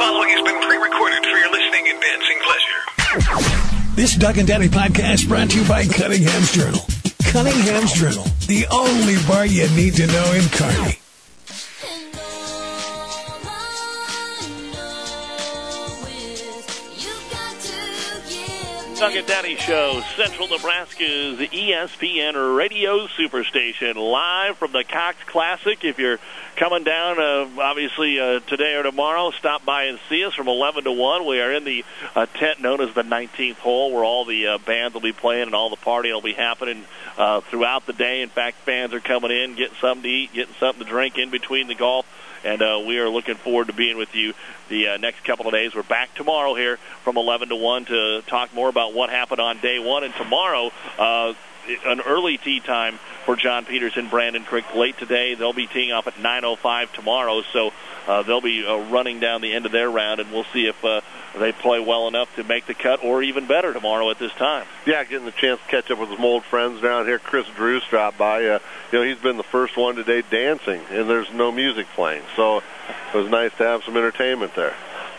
following has been pre-recorded for your listening and dancing pleasure. This Doug and Daddy podcast brought to you by Cunningham's Journal. Cunningham's Journal, the only bar you need to know in Kearney. Doug and Daddy Show, Central Nebraska's ESPN Radio Superstation, live from the Cox Classic. If you're coming down, obviously today or tomorrow, stop by and see us from 11 to 1. We are in the tent known as the 19th hole, where all the bands will be playing and all the partying will be happening throughout the day. In fact, fans are coming in, getting something to eat, getting something to drink in between the golf. And we are looking forward to being with you the next couple of days. We're back tomorrow here from 11 to 1 to talk more about what happened on day one. And tomorrow, an early tee time for John Peterson, Brandon Crick late today. They'll be teeing off at 9:05 tomorrow. So they'll be running down the end of their round, and we'll see if they play well enough to make the cut or even better tomorrow at this time. Yeah, getting the chance to catch up with some old friends down here. Chris Drew dropped by. He's been the first one today dancing, and there's no music playing. So it was nice to have some entertainment there.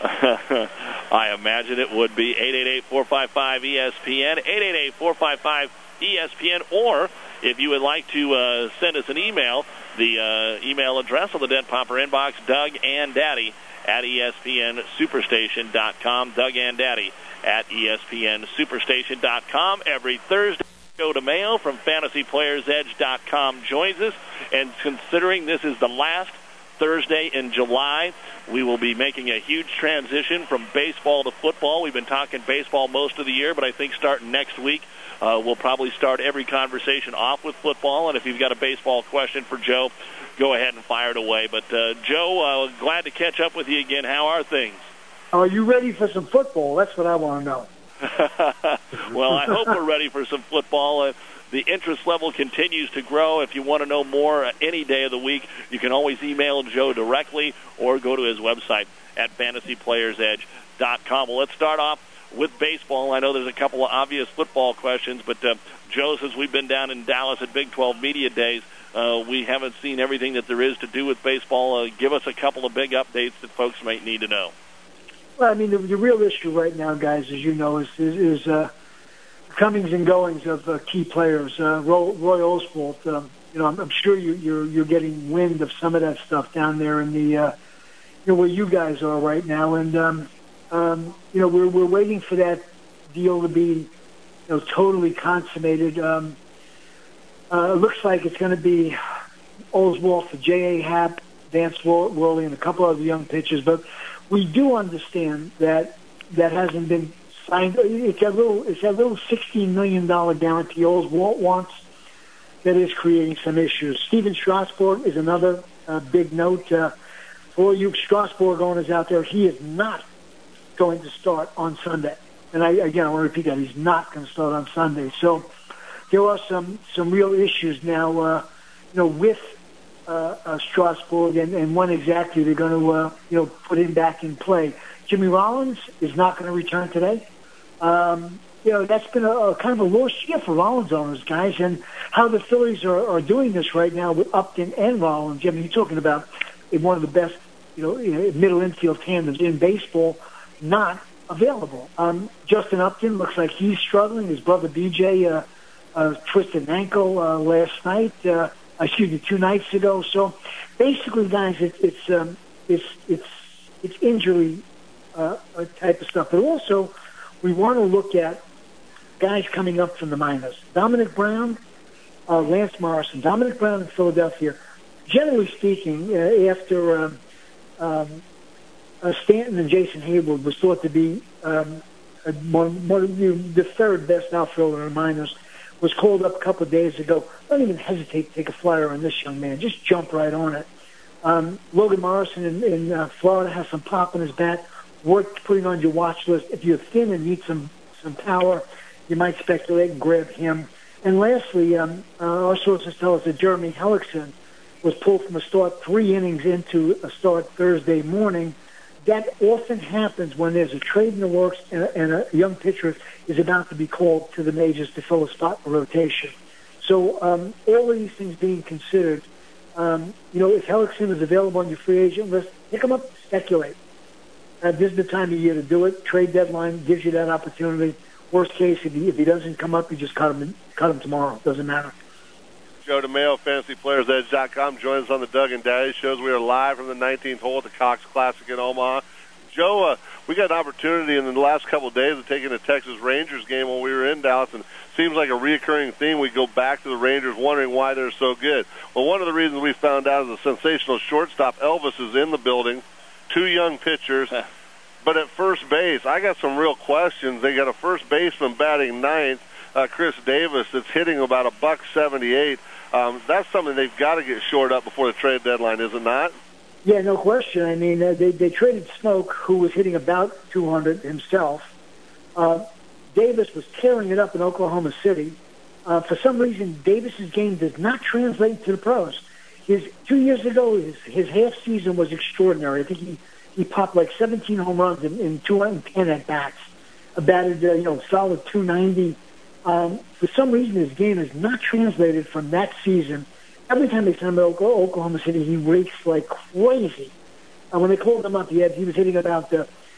I imagine it would be. 888-455-ESPN, 888-455-ESPN, or if you would like to send us an email, the email address on the Dent Popper inbox, Doug and Daddy at ESPNSuperstation.com, Doug and Daddy at ESPNSuperstation.com. Every Thursday, Joe DeMayo from FantasyPlayersEdge.com joins us, and considering this is the last Thursday in July, we will be making a huge transition from baseball to football. We've been talking baseball most of the year, but I think starting next week, we'll probably start every conversation off with football. And if you've got a baseball question for Joe, go ahead and fire it away. But, Joe, glad to catch up with you again. How are things? Are you ready for some football? That's what I want to know. Well, I hope we're ready for some football. The interest level continues to grow. If you want to know more any day of the week, you can always email Joe directly or go to his website at FantasyPlayersEdge.com. Well, let's start off with baseball. I know there's a couple of obvious football questions, but Joe, since we've been down in Dallas at Big 12 Media Days, we haven't seen everything that there is to do with baseball. Give us a couple of big updates that folks might need to know. Well, I mean, the real issue right now, guys, as you know, is comings and goings of key players. Roy Oswalt, I'm sure you're getting wind of some of that stuff down there in the where you guys are right now, and we're waiting for that deal to be totally consummated. It looks like it's going to be Oswalt for J.A. Happ, Vance Worley, and a couple other young pitchers, but we do understand that hasn't been signed. It's that little $16 million guarantee Oswalt wants that is creating some issues. Steven Strasburg is another big note. For you Strasburg owners out there, he is not going to start on Sunday. And I want to repeat that. He's not going to start on Sunday. So there are some real issues now, with Strasburg and when exactly they're going to, put him back in play. Jimmy Rollins is not going to return today. That's been a kind of a lost year for Rollins owners, guys, and how the Phillies are doing this right now with Upton and Rollins. I mean, you're talking about one of the best, middle infield tandems in baseball, not available. Justin Upton looks like he's struggling. His brother BJ twisted an ankle last night. 2 nights ago. So basically, guys, it's injury type of stuff. But also, we want to look at guys coming up from the minors. Dominic Brown, Lance Morrison. Dominic Brown in Philadelphia. Generally speaking, after Stanton and Jason Hayward was thought to be the third best outfielder in the minors, was called up a couple of days ago. Don't even hesitate to take a flyer on this young man. Just jump right on it. Logan Morrison in Florida has some pop in his bat. Worth putting on your watch list. If you're thin and need some power, you might speculate and grab him. And lastly, our sources tell us that Jeremy Hellickson was pulled from a start 3 innings into a start Thursday morning. That often happens when there's a trade in the works and a young pitcher is about to be called to the majors to fill a spot in rotation. So all of these things being considered, if Hellickson is available on your free agent list, pick him up, speculate. This is the time of year to do it. Trade deadline gives you that opportunity. Worst case, if he doesn't come up, you just cut him tomorrow. Doesn't matter. Joe DeMaio, FantasyPlayersEdge.com. Join us on the Doug and Daddy shows. We are live from the 19th hole at the Cox Classic in Omaha. Joe, we got an opportunity in the last couple of days of taking a Texas Rangers game when we were in Dallas, and it seems like a reoccurring theme. We go back to the Rangers wondering why they're so good. Well, one of the reasons we found out is a sensational shortstop, Elvis, is in the building. 2 young pitchers. But at first base, I got some real questions. They got a first baseman batting ninth, Chris Davis, that's hitting about $178. That's something they've got to get shored up before the trade deadline, is it not? Yeah, no question. I mean, they traded Smoke, who was hitting about 200 himself. Davis was tearing it up in Oklahoma City. For some reason, Davis's game does not translate to the pros. 2 years ago, his half season was extraordinary. I think he popped like 17 home runs in 210 at bats. Batted solid 290. For some reason, his game has not translated from that season. Every time they sent him to Oklahoma City, he rakes like crazy. When they called him up, he was hitting about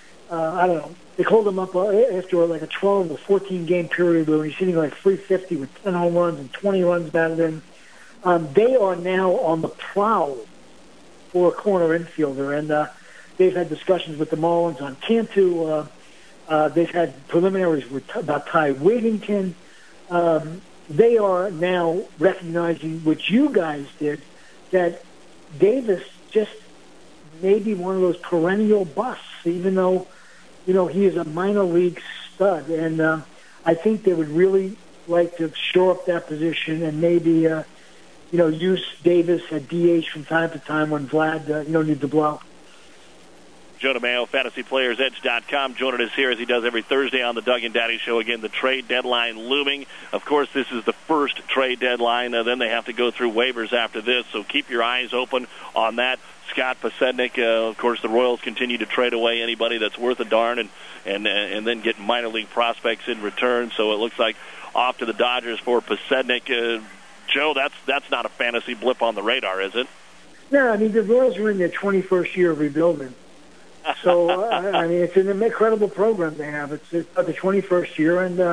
they called him up after like a 12 or 14 game period where he's hitting like 350 with 10 home runs and 20 runs batted in. They are now on the prowl for a corner infielder, and they've had discussions with the Marlins on Cantu. They've had preliminaries about Ty Wigington. They are now recognizing, which you guys did, that Davis just may be one of those perennial busts, even though, he is a minor league stud. And I think they would really like to shore up that position and maybe, use Davis at DH from time to time when Vlad, needs to blow. Joe DeMaio, FantasyPlayersEdge.com, joining us here as he does every Thursday on the Doug and Daddy Show. Again, the trade deadline looming. Of course, this is the first trade deadline. Then they have to go through waivers after this, so keep your eyes open on that. Scott Pasednik, of course, the Royals continue to trade away anybody that's worth a darn and then get minor league prospects in return. So it looks like off to the Dodgers for Pasednik. Joe, that's not a fantasy blip on the radar, is it? No, I mean, the Royals are in their 21st year of rebuilding. So, I mean, it's an incredible program they have. It's the 21st year, and,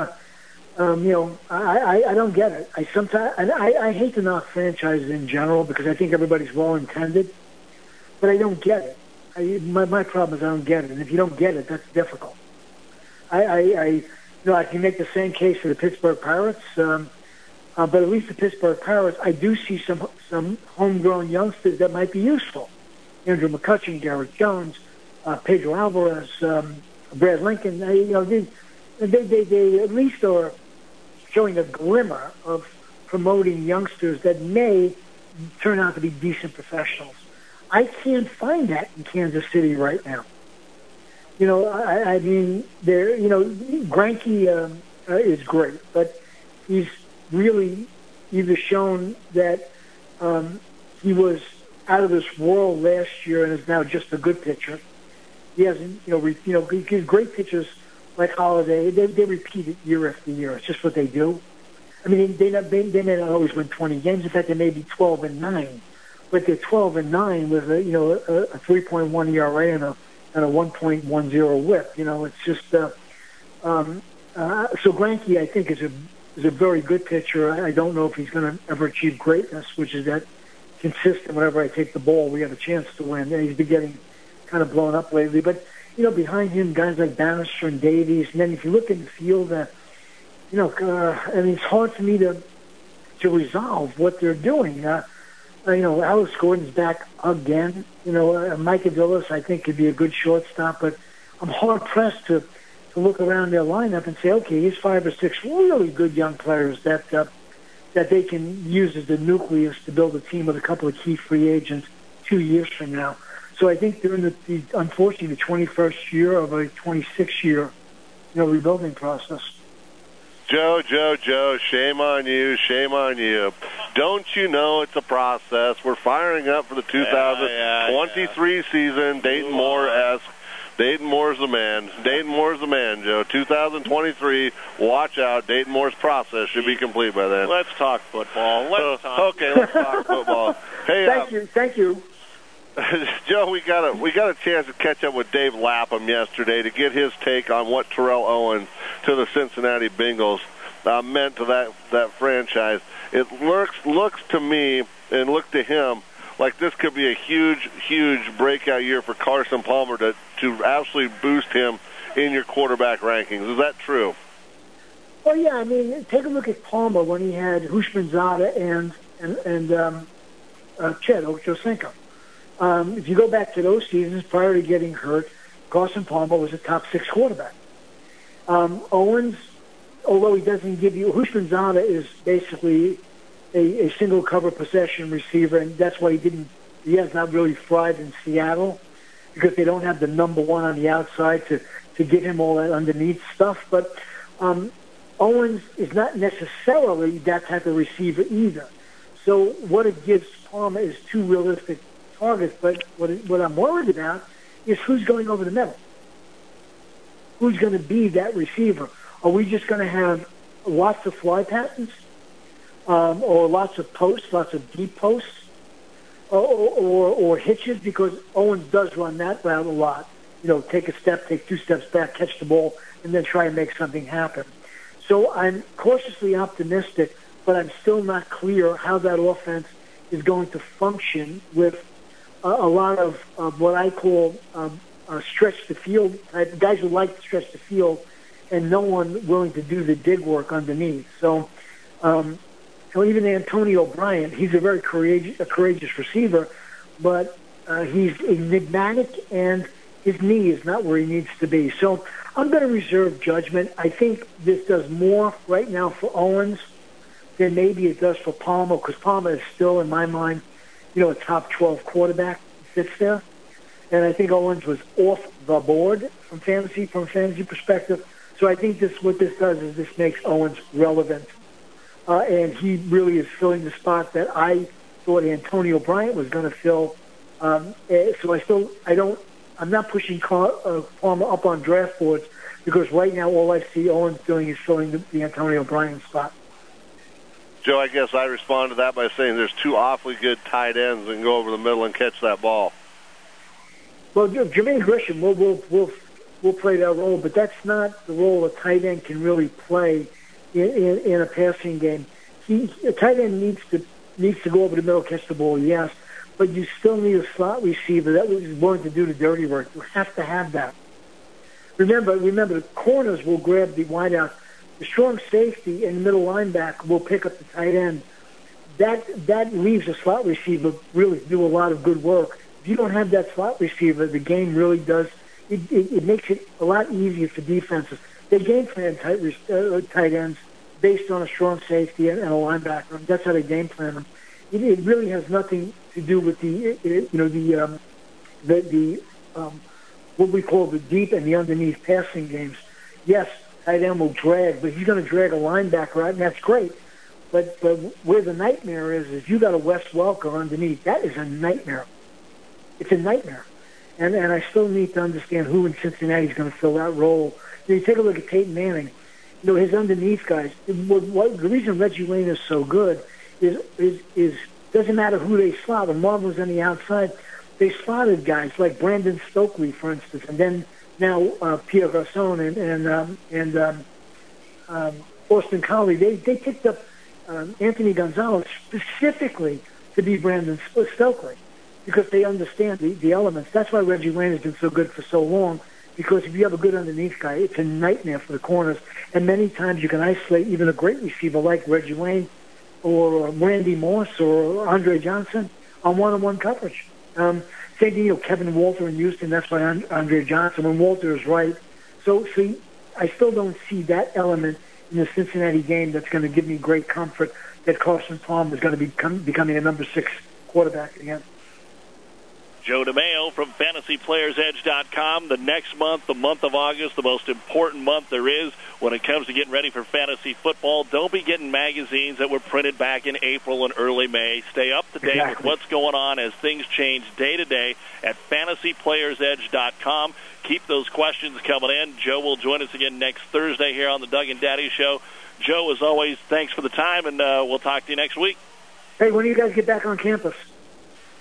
I don't get it. I hate to knock franchises in general because I think everybody's well-intended, but I don't get it. My problem is I don't get it, and if you don't get it, that's difficult. I can make the same case for the Pittsburgh Pirates, but at least the Pittsburgh Pirates, I do see some homegrown youngsters that might be useful. Andrew McCutchen, Garrett Jones, Pedro Alvarez, Brad Lincoln, they at least are showing a glimmer of promoting youngsters that may turn out to be decent professionals. I can't find that in Kansas City right now. I mean, Greinke is great, but he's really either shown that he was out of this world last year and is now just a good pitcher. He hasn't, because great pitchers like Holiday, they repeat it year after year. It's just what they do. I mean, they may not always win 20 games. In fact, they may be 12-9, but they're 12-9 with a 3.1 ERA and a 1.10 WHIP. It's just so Greinke, I think, is a very good pitcher. I don't know if he's going to ever achieve greatness, which is that consistent. Whenever I take the ball, we have a chance to win. And he's been getting kind of blown up lately, but behind him, guys like Bannister and Davies, and then if you look in the field, I mean, it's hard for me to resolve what they're doing. Alex Gordon's back again. Mike Aviles, I think, could be a good shortstop, but I'm hard pressed to look around their lineup and say, okay, here's 5 or 6 really good young players that they can use as the nucleus to build a team with a couple of key free agents 2 years from now. So I think they're in unfortunately, the 21st year of a 26-year, rebuilding process. Joe, shame on you. Don't you know it's a process? We're firing up for the 2023 season. Dayton Moore's the man, Joe. 2023, watch out. Dayton Moore's process should be complete by then. Let's talk football. Okay, let's talk football. Hey, Thank you. Joe, we got a chance to catch up with Dave Lapham yesterday to get his take on what Terrell Owens to the Cincinnati Bengals meant to that franchise. It looks to me and look to him like this could be a huge breakout year for Carson Palmer to absolutely boost him in your quarterback rankings. Is that true? Well, yeah. I mean, take a look at Palmer when he had Hushmanzada and Chet Ochocinco. If you go back to those seasons prior to getting hurt, Carson Palmer was a top 6 quarterback. Owens, although he doesn't give you, Hushmanzada is basically a single cover possession receiver, and that's why he has not really thrived in Seattle, because they don't have the number one on the outside to give him all that underneath stuff. But Owens is not necessarily that type of receiver either. So what it gives Palmer is 2 realistic targets, but what I'm worried about is who's going over the middle. Who's going to be that receiver? Are we just going to have lots of fly patterns, or lots of posts, lots of deep posts, or hitches? Because Owens does run that route a lot. Take a step, take 2 steps back, catch the ball, and then try and make something happen. So I'm cautiously optimistic, but I'm still not clear how that offense is going to function with a lot of what I call stretch the field type guys who like to stretch the field, and no one willing to do the dig work underneath. So even Antonio Bryant, he's a very courageous receiver, but he's enigmatic, and his knee is not where he needs to be. So I'm going to reserve judgment. I think this does more right now for Owens than maybe it does for Palmer, because Palmer is still, in my mind, a top 12 quarterback sits there. And I think Owens was off the board from a fantasy perspective. So I think what this does is this makes Owens relevant. And he really is filling the spot that I thought Antonio Bryant was going to fill. So I'm not pushing Palmer up on draft boards, because right now all I see Owens doing is filling the Antonio Bryant spot. Joe, I guess I respond to that by saying there's 2 awfully good tight ends that can go over the middle and catch that ball. Well, Jermaine Gresham will play that role, but that's not the role a tight end can really play in a passing game. A tight end needs to go over the middle, catch the ball, yes, but you still need a slot receiver that is willing to do the dirty work. You have to have that. Remember, the corners will grab the wideout. The strong safety and the middle linebacker will pick up the tight end. That leaves a slot receiver really to do a lot of good work. If you don't have that slot receiver, the game really does. It makes it a lot easier for defenses. They game plan tight ends based on a strong safety and a linebacker. That's how they game plan them. It really has nothing to do with what we call the deep and the underneath passing games. Yes, tight end will drag, but he's going to drag a linebacker out, and that's great. But where the nightmare is if you got a Wes Welker underneath. That is a nightmare. It's a nightmare. And I still need to understand who in Cincinnati is going to fill that role. You take a look at Peyton Manning. His underneath guys. The reason Reggie Wayne is so good is doesn't matter who they slot. When Marvin was on the outside, they slotted guys like Brandon Stokely, for instance, and then now Pierre Garçon and Austin Collie. They picked up Anthony Gonzalez specifically to be Brandon Stokely, because they understand the elements. That's why Reggie Wayne has been so good for so long, because if you have a good underneath guy, it's a nightmare for the corners. And many times you can isolate even a great receiver like Reggie Wayne or Randy Moss or Andre Johnson on one-on-one coverage. Same thing, Kevin Walter in Houston. That's why Andre Johnson, when Walter is right. So, see, I still don't see that element in the Cincinnati game that's going to give me great comfort that Carson Palmer is going to becoming a number 6 quarterback again. Joe DeMaio from FantasyPlayersEdge.com. The next month, the month of August, the most important month there is when it comes to getting ready for fantasy football. Don't be getting magazines that were printed back in April and early May. Stay up to date with what's going on as things change day to day at FantasyPlayersEdge.com. Keep those questions coming in. Joe will join us again next Thursday here on the Doug and Daddy Show. Joe, as always, thanks for the time, and we'll talk to you next week. Hey, when do you guys get back on campus?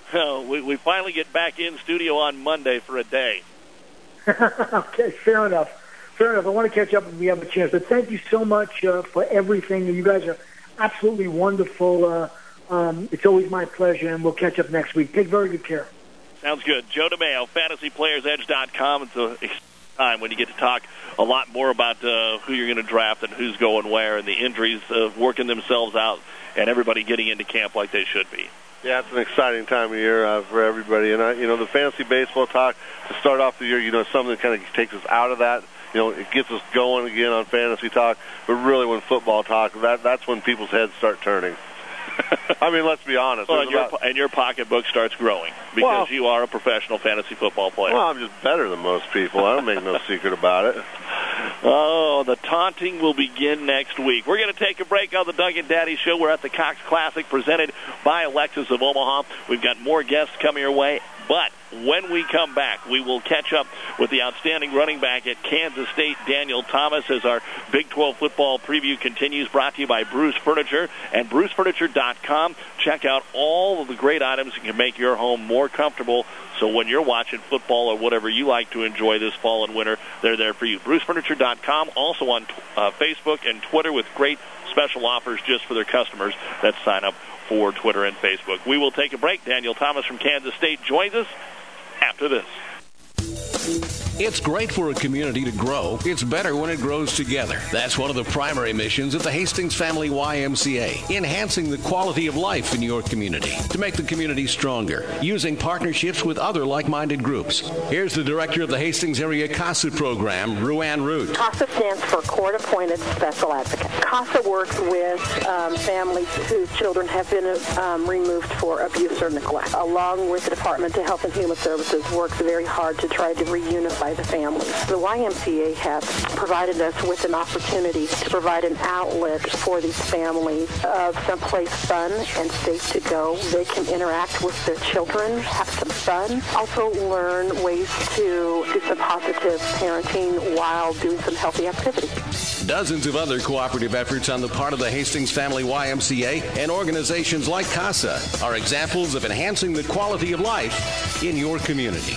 We finally get back in studio on Monday for a day. Okay, fair enough. I want to catch up when we have a chance. But thank you so much for everything. You guys are absolutely wonderful. It's always my pleasure, and we'll catch up next week. Take very good care. Sounds good. Joe DeMeo, FantasyPlayersEdge.com. It's a time when you get to talk a lot more about who you're going to draft and who's going where, and the injuries working themselves out, and everybody getting into camp like they should be. Yeah, it's an exciting time of year for everybody. And, the fantasy baseball talk to start off the year, something that kind of takes us out of that. It gets us going again on fantasy talk. But really when football talk, that's when people's heads start turning. I mean, let's be honest. Well, and your pocketbook starts growing because you are a professional fantasy football player. Well, I'm just better than most people. I don't make no secret about it. Oh, the taunting will begin next week. We're going to take a break on the Doug and Daddy Show. We're at the Cox Classic presented by Lexus of Omaha. We've got more guests coming your way. But when we come back, we will catch up with the outstanding running back at Kansas State, Daniel Thomas, as our Big 12 football preview continues, brought to you by Bruce Furniture and BruceFurniture.com. Check out all of the great items that can make your home more comfortable. So when you're watching football or whatever you like to enjoy this fall and winter, they're there for you. BruceFurniture.com, also on Facebook and Twitter with great special offers just for their customers that sign up for Twitter and Facebook. We will take a break. Daniel Thomas from Kansas State joins us after this. It's great for a community to grow. It's better when it grows together. That's one of the primary missions of the Hastings Family YMCA, enhancing the quality of life in your community to make the community stronger, using partnerships with other like-minded groups. Here's the director of the Hastings Area CASA program, Ruann Root. CASA stands for Court-Appointed Special Advocate. CASA works with families whose children have been removed for abuse or neglect, along with the Department of Health and Human Services works very hard to try to reunify the families. The YMCA has provided us with an opportunity to provide an outlet for these families of someplace fun and safe to go. They can interact with their children, have some fun, also learn ways to do some positive parenting while doing some healthy activities. Dozens of other cooperative efforts on the part of the Hastings Family YMCA and organizations like CASA are examples of enhancing the quality of life in your community.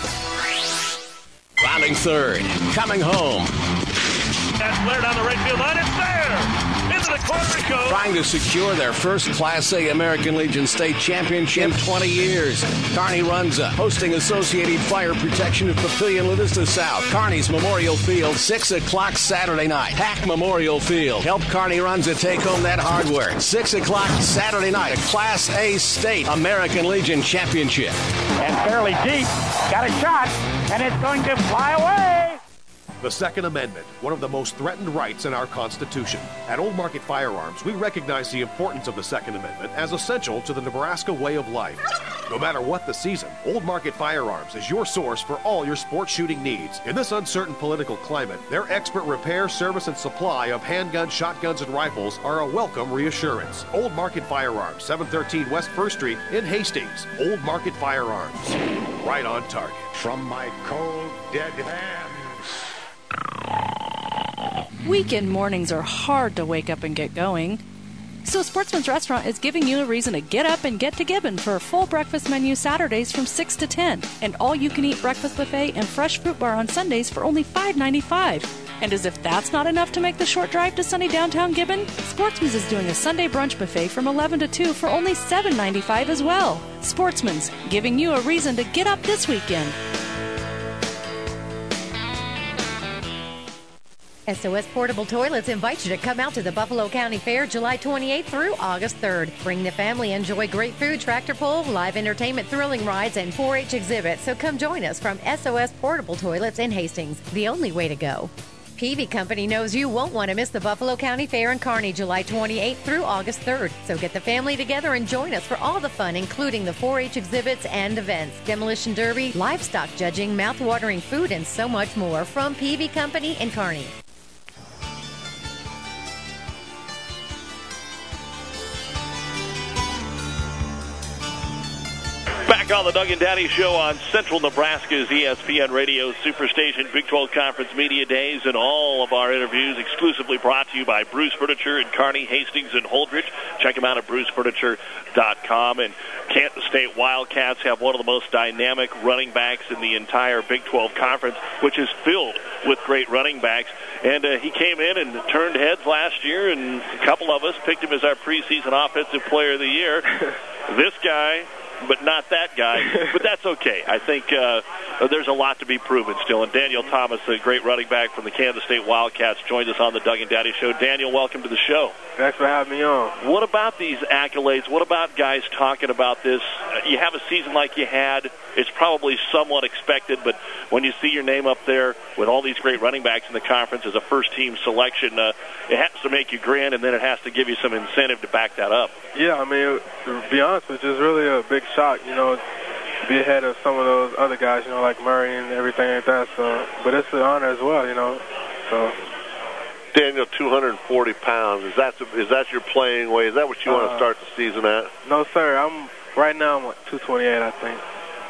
Rounding third, coming home. That's flared on the right field line. It's there! Into the corner it goes. Trying to secure their first Class A American Legion State Championship in 20 years. Kearney Runza, hosting Associated Fire Protection at Papillion La Vista South. Kearney's Memorial Field, 6 o'clock Saturday night. Pack Memorial Field. Help Kearney Runza take home that hardware. 6 o'clock Saturday night. A Class A State American Legion Championship. And fairly deep. Got a shot, and it's going to fly away. The Second Amendment, one of the most threatened rights in our Constitution. At Old Market Firearms, we recognize the importance of the Second Amendment as essential to the Nebraska way of life. No matter what the season, Old Market Firearms is your source for all your sports shooting needs. In this uncertain political climate, their expert repair, service, and supply of handguns, shotguns, and rifles are a welcome reassurance. Old Market Firearms, 713 West 1st Street in Hastings. Old Market Firearms, right on target. From my cold, dead hands. Weekend mornings are hard to wake up and get going. So Sportsman's Restaurant is giving you a reason to get up and get to Gibbon for a full breakfast menu Saturdays from 6 to 10. And all-you-can-eat breakfast buffet and fresh fruit bar on Sundays for only $5.95. And as if that's not enough to make the short drive to sunny downtown Gibbon, Sportsman's is doing a Sunday brunch buffet from 11 to 2 for only $7.95 as well. Sportsman's, giving you a reason to get up this weekend. SOS Portable Toilets invites you to come out to the Buffalo County Fair July 28th through August 3rd. Bring the family, enjoy great food, tractor pull, live entertainment, thrilling rides, and 4-H exhibits. So come join us from SOS Portable Toilets in Hastings, the only way to go. Peavy Company knows you won't want to miss the Buffalo County Fair in Kearney July 28th through August 3rd. So get the family together and join us for all the fun, including the 4-H exhibits and events, demolition derby, livestock judging, mouth-watering food, and so much more from Peavy Company in Kearney. Back on the Doug and Daddy Show on Central Nebraska's ESPN Radio Superstation Big 12 Conference Media Days, and all of our interviews exclusively brought to you by Bruce Furniture in Kearney, Hastings, and Holdridge. Check them out at brucefurniture.com. And Kansas State Wildcats have one of the most dynamic running backs in the entire Big 12 Conference, which is filled with great running backs. And he came in and turned heads last year, and a couple of us picked him as our preseason Offensive Player of the Year. This guy, but not that guy. But that's okay. I think there's a lot to be proven still. And Daniel Thomas, a great running back from the Kansas State Wildcats, joins us on the Doug and Daddy Show. Daniel, welcome to the show. Thanks for having me on. What about these accolades? What about guys talking about this? You have a season like you had. It's probably somewhat expected, but when you see your name up there with all these great running backs in the conference as a first-team selection, it has to make you grin, and then it has to give you some incentive to back that up. Yeah, I mean, to be honest with you, it's really a big shock, to be ahead of some of those other guys, like Murray and everything like that. So, but it's an honor as well, So. Daniel, 240 pounds. Is that your playing weight? Is that what you want to start the season at? No, sir. Right now I'm at 228, I think.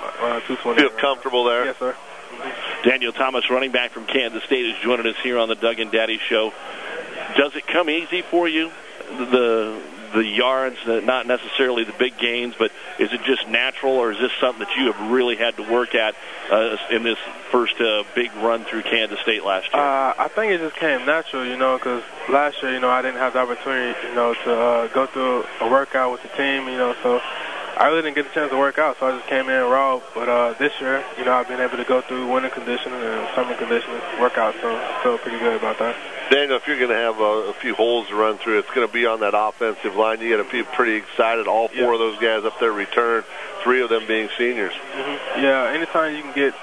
228. Feel comfortable there? Yes, sir. Daniel Thomas, running back from Kansas State, is joining us here on the Doug and Daddy Show. Does it come easy for you, the yards, not necessarily the big gains, but is it just natural, or is this something that you have really had to work at in this first big run through Kansas State last year? I think it just came natural, because last year, I didn't have the opportunity, to go through a workout with the team, so I really didn't get the chance to work out, so I just came in raw. But this year, I've been able to go through winter conditioning and summer conditioning workouts, so I feel pretty good about that. Daniel, if you're going to have a few holes to run through, it's going to be on that offensive line. You got to be pretty excited. All four of those guys up there return, 3 of them being seniors. Mm-hmm. Yeah, anytime you can get,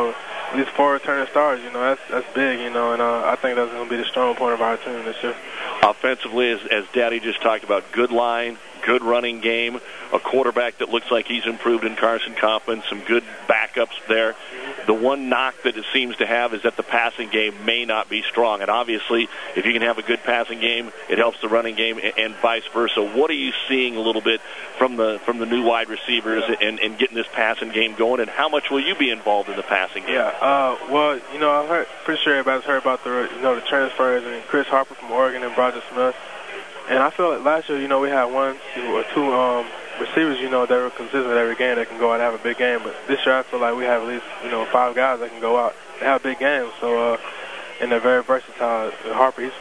at least 4 returning stars, that's big, and I think that's going to be the strong point of our team this year. Offensively, as Daddy just talked about, good line, good running game, a quarterback that looks like he's improved in Carson Kaufman, some good backups there. The one knock that it seems to have is that the passing game may not be strong. And obviously, if you can have a good passing game, it helps the running game and vice versa. What are you seeing a little bit from the new wide receivers and getting this passing game going, and how much will you be involved in the passing game? Yeah, well, I've pretty sure everybody's heard about the transfers and Chris Harper from Oregon and Roger Smith. And I feel like last year, we had 1 or 2 receivers, that were consistent every game that can go out and have a big game. But this year I feel like we have at least, 5 guys that can go out and have big games. So, and they're very versatile. Harper, he's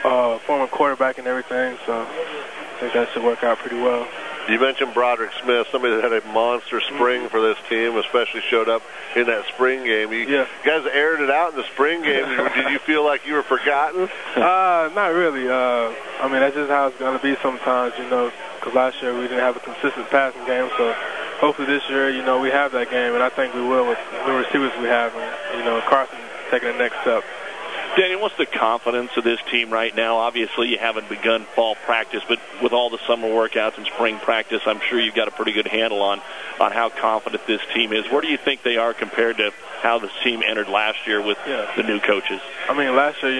a former quarterback and everything, so I think that should work out pretty well. You mentioned Broderick Smith, somebody that had a monster spring for this team, especially showed up in that spring game. You guys aired it out in the spring game. Did you feel like you were forgotten? Not really. I mean, that's just how it's going to be sometimes, because last year we didn't have a consistent passing game. So hopefully this year, we have that game, and I think we will with the receivers we have, and, Carson taking the next step. Daniel, what's the confidence of this team right now? Obviously, you haven't begun fall practice, but with all the summer workouts and spring practice, I'm sure you've got a pretty good handle on how confident this team is. Where do you think they are compared to how this team entered last year with the new coaches? I mean, last year,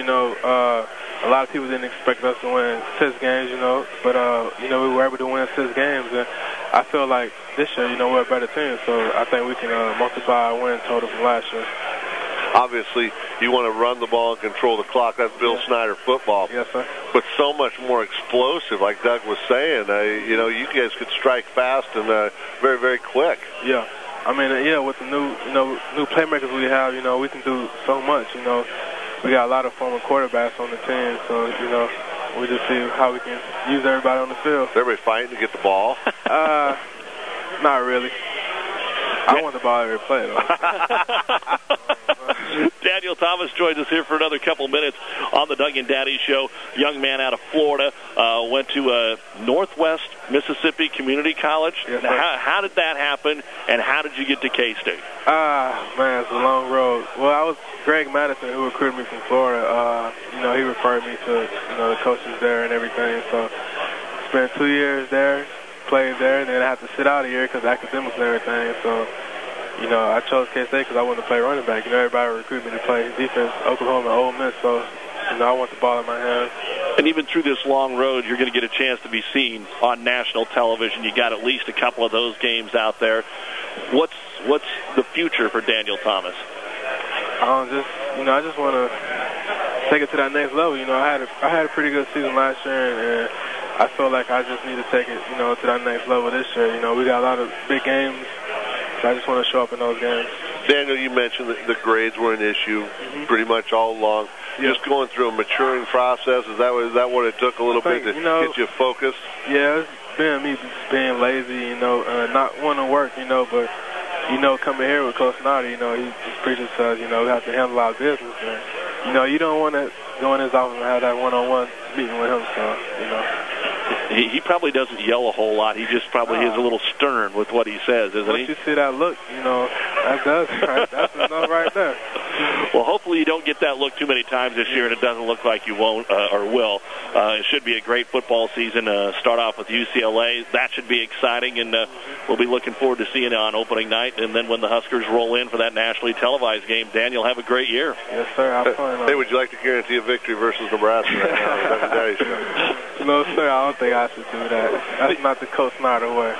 a lot of people didn't expect us to win 6 games, but, we were able to win 6 games, and I feel like this year, we're a better team, so I think we can multiply our win total from last year. Obviously, you want to run the ball and control the clock. That's Bill Snyder football. Yes, sir. But so much more explosive, like Doug was saying. You guys could strike fast and very, very quick. Yeah. I mean, with the new playmakers we have, we can do so much. We got a lot of former quarterbacks on the team, so, we just see how we can use everybody on the field. Is everybody fighting to get the ball? Not really. I want the ball every play, though. Daniel Thomas joins us here for another couple minutes on the Doug and Daddy Show. Young man out of Florida, went to Northwest Mississippi Community College. Yes, how did that happen, and how did you get to K-State? Man, it's a long road. Well, I was Greg Madison, who recruited me from Florida. He referred me to the coaches there and everything. So spent 2 years there, played there, and then I had to sit out a year because of academics and everything. So I chose K-State because I wanted to play running back. Everybody recruited me to play defense, Oklahoma, Ole Miss. So, I want the ball in my hands. And even through this long road, you're going to get a chance to be seen on national television. You got at least a couple of those games out there. what's the future for Daniel Thomas? I just want to take it to that next level. I had a pretty good season last year, and I feel like I just need to take it, to that next level this year. We got a lot of big games, so I just want to show up in those games. Daniel, you mentioned that the grades were an issue pretty much all along. Just going through a maturing process, is that what it took a little bit to get you focused? Yeah, it's been me just being lazy, not wanting to work, but, coming here with Coach Nardi, he just preaches to us, we have to handle our business. And, you don't want to go in his office and have that one-on-one meeting with him, so, He probably doesn't yell a whole lot. He just probably is a little stern with what he says, isn't he? Once you see that look, that's enough right there. Well, hopefully you don't get that look too many times this year, and it doesn't look like you won't or will. It should be a great football season. Start off with UCLA. That should be exciting, and we'll be looking forward to seeing it on opening night. And then when the Huskers roll in for that nationally televised game, Daniel, have a great year. Yes, sir. Hey, would you like to guarantee a victory versus Nebraska right now on the Doug and Daddy Show? No, sir, I don't think I should do that. That's not the Coach Nardi way.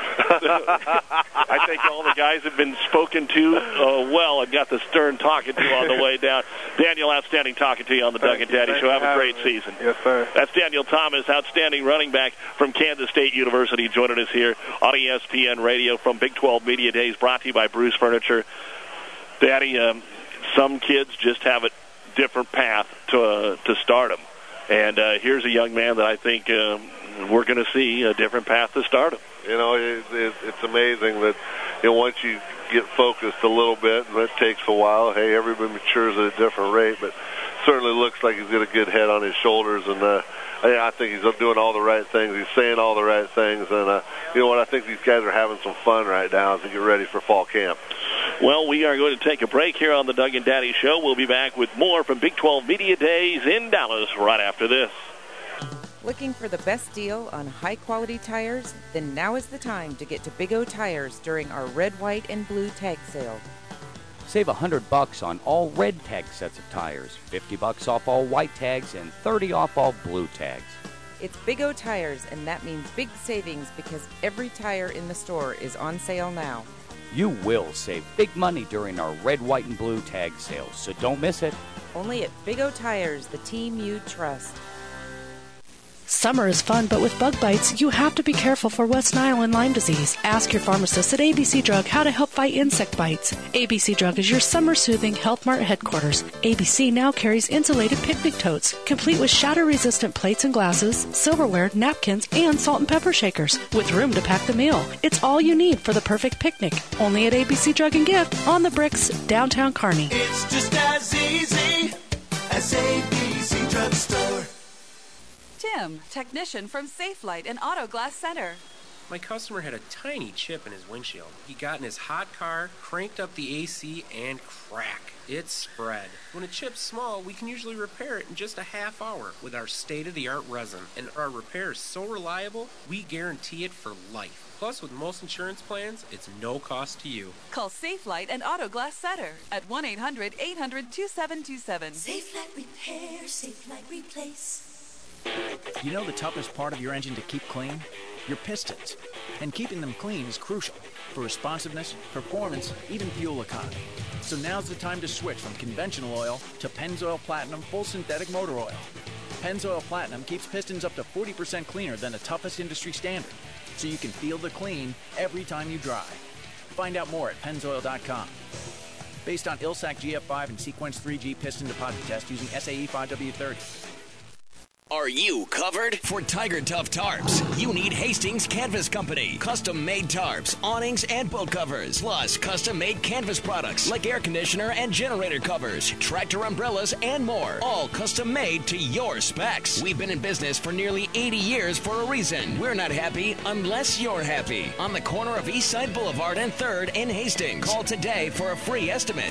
I think all the guys have been spoken to well and got the stern talking to on the way down. Daniel, outstanding talking to you on the Doug and Daddy Show. Have a great season. Yes, sir. That's Daniel Thomas, outstanding running back from Kansas State University, joining us here on ESPN Radio from Big 12 Media Days, brought to you by Bruce Furniture. Daddy, some kids just have a different path to stardom. And here's a young man that I think we're going to see a different path to stardom. It's amazing that once you get focused a little bit, and that takes a while. Hey, everybody matures at a different rate, but certainly looks like he's got a good head on his shoulders, and I think he's doing all the right things. He's saying all the right things, and you know what? I think these guys are having some fun right now as they get ready for fall camp. Well, we are going to take a break here on the Doug and Daddy Show. We'll be back with more from Big 12 Media Days in Dallas right after this. Looking for the best deal on high-quality tires? Then now is the time to get to Big O Tires during our red, white, and blue tag sale. Save $100 on all red tag sets of tires, $50 off all white tags, and $30 off all blue tags. It's Big O Tires, and that means big savings because every tire in the store is on sale now. You will save big money during our red, white, and blue tag sales, so don't miss it. Only at Big O Tires, the team you trust. Summer is fun, but with bug bites, you have to be careful for West Nile and Lyme disease. Ask your pharmacist at ABC Drug how to help fight insect bites. ABC Drug is your summer-soothing Health Mart headquarters. ABC now carries insulated picnic totes, complete with shatter-resistant plates and glasses, silverware, napkins, and salt and pepper shakers, with room to pack the meal. It's all you need for the perfect picnic. Only at ABC Drug and Gift on the Bricks, downtown Kearney. It's just as easy as ABC Drug Store. Tim, technician from Safelite and Auto Glass Center. My customer had a tiny chip in his windshield. He got in his hot car, cranked up the AC, and crack. It spread. When a chip's small, we can usually repair it in just a half hour with our state-of-the-art resin. And our repair is so reliable, we guarantee it for life. Plus, with most insurance plans, it's no cost to you. Call Safelite and Auto Glass Center at 1-800-800-2727. Safelite Repair, Safelite Replace. You know the toughest part of your engine to keep clean? Your pistons. And keeping them clean is crucial for responsiveness, performance, even fuel economy. So now's the time to switch from conventional oil to Pennzoil Platinum Full Synthetic Motor Oil. Pennzoil Platinum keeps pistons up to 40% cleaner than the toughest industry standard, so you can feel the clean every time you drive. Find out more at Pennzoil.com. Based on ILSAC GF5 and Sequence 3G piston deposit test using SAE 5W30. Are you covered? For Tiger Tough Tarps, you need Hastings Canvas Company. Custom-made tarps, awnings, and boat covers. Plus, custom-made canvas products like air conditioner and generator covers, tractor umbrellas, and more. All custom-made to your specs. We've been in business for nearly 80 years for a reason. We're not happy unless you're happy. On the corner of Eastside Boulevard and 3rd in Hastings. Call today for a free estimate.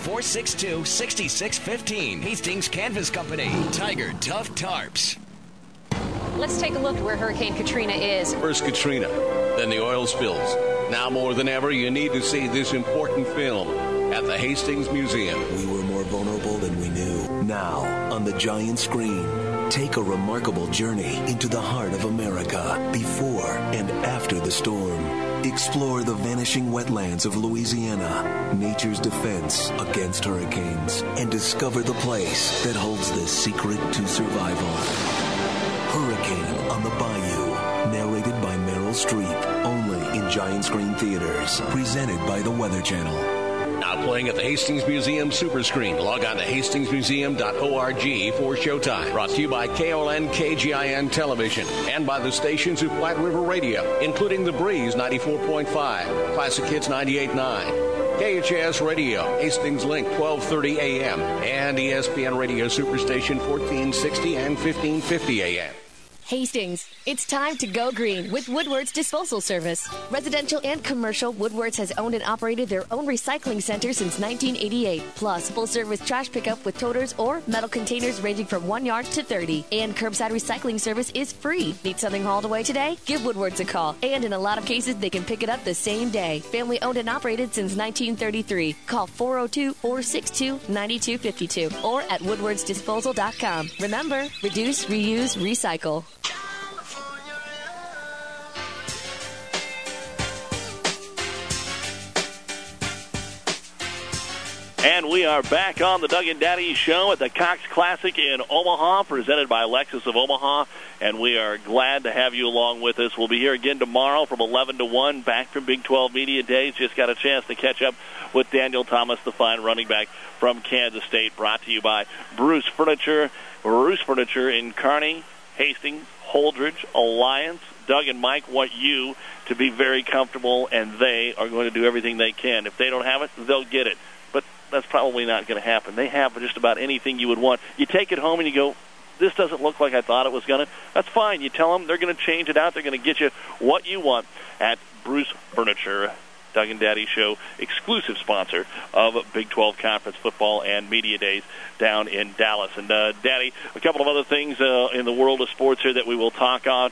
462-6615. Hastings Canvas Company. Tiger Tough Tarps. Let's take a look at where Hurricane Katrina is. First Katrina, then the oil spills. Now more than ever, you need to see this important film at the Hastings Museum. We were more vulnerable than we knew. Now, on the giant screen, take a remarkable journey into the heart of America before and after the storm. Explore the vanishing wetlands of Louisiana, nature's defense against hurricanes, and discover the place that holds the secret to survival. Hurricane on the Bayou, narrated by Meryl Streep, only in Giant Screen Theaters, presented by the Weather Channel. Now playing at the Hastings Museum Super Screen. Log on to hastingsmuseum.org for showtime. Brought to you by KOLN KGIN Television and by the stations of Platte River Radio, including The Breeze 94.5, Classic Hits 98.9, KHS Radio, Hastings Link 1230 AM, and ESPN Radio Superstation 1460 and 1550 AM. Hastings, it's time to go green with Woodward's Disposal Service. Residential and commercial, Woodward's has owned and operated their own recycling center since 1988. Plus, full-service trash pickup with toters or metal containers ranging from 1 yard to 30. And curbside recycling service is free. Need something hauled away today? Give Woodward's a call. And in a lot of cases, they can pick it up the same day. Family owned and operated since 1933. Call 402-462-9252 or at woodwardsdisposal.com. Remember, reduce, reuse, recycle. And we are back on the Doug and Daddy Show at the Cox Classic in Omaha, presented by Lexus of Omaha. And we are glad to have you along with us. We'll be here again tomorrow from 11 to 1, back from Big 12 Media Days. Just got a chance to catch up with Daniel Thomas, the fine running back from Kansas State, brought to you by Bruce Furniture. Bruce Furniture in Kearney, Hastings, Holdridge, Alliance. Doug and Mike want you to be very comfortable, and they are going to do everything they can. If they don't have it, they'll get it. But that's probably not going to happen. They have just about anything you would want. You take it home and you go, this doesn't look like I thought it was going to. That's fine. You tell them they're going to change it out. They're going to get you what you want at Bruce Furniture. Doug and Daddy Show, exclusive sponsor of Big 12 Conference Football and Media Days down in Dallas. And, Daddy, a couple of other things in the world of sports here that we will talk on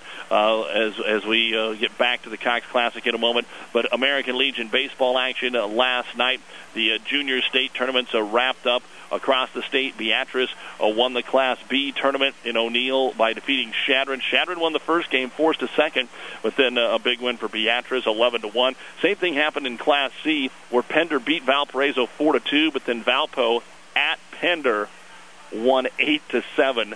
as we get back to the Cox Classic in a moment. But American Legion baseball action last night. The junior state tournaments are wrapped up across the state. Beatrice won the Class B tournament in O'Neill by defeating Shadron. Shadron won the first game, forced to second, but then a big win for Beatrice, 11-1. Same thing happened in Class C, where Pender beat Valparaiso 4-2, but then Valpo at Pender won 8-7